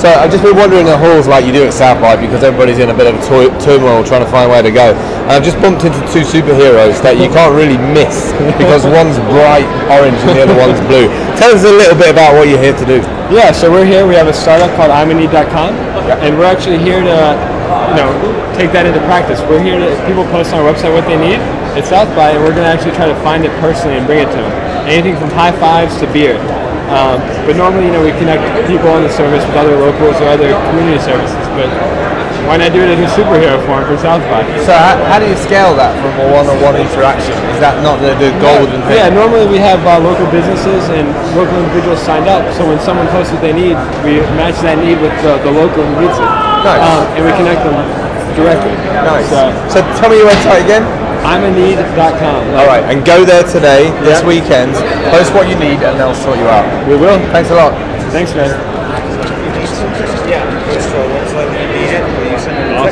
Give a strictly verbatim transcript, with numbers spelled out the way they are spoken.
So I've just been wandering the halls like you do at South by because everybody's in a bit of a to- turmoil trying to find where to go. And I've just bumped into two superheroes that you can't really miss because one's bright orange and the other one's blue. Tell us a little bit about what you're here to do. Yeah, so we're here. We have a startup called I'm in need dot com, and we're actually here to, you know, take that into practice. We're here to people post on our website what they need at South by, and we're going to actually try to find it personally and bring it to them. Anything from high fives to beer. Um, but normally, you know, we connect people on the service with other locals or other community services. But why not do it in a superhero form for South by? So how, how do you scale that from a one-on-one interaction? Is that not the, the golden thing? Yeah, normally we have uh, local businesses and local individuals signed up. So when someone posts what they need, we match that need with the, the local who needs it. Nice. Um, and we connect them directly. Nice. So, so tell me your website again. I'm in need dot com. All right, and go there today, this Yeah. weekend, post what you need, and they'll sort you out. We will. Thanks a lot. Thanks, man. Yeah.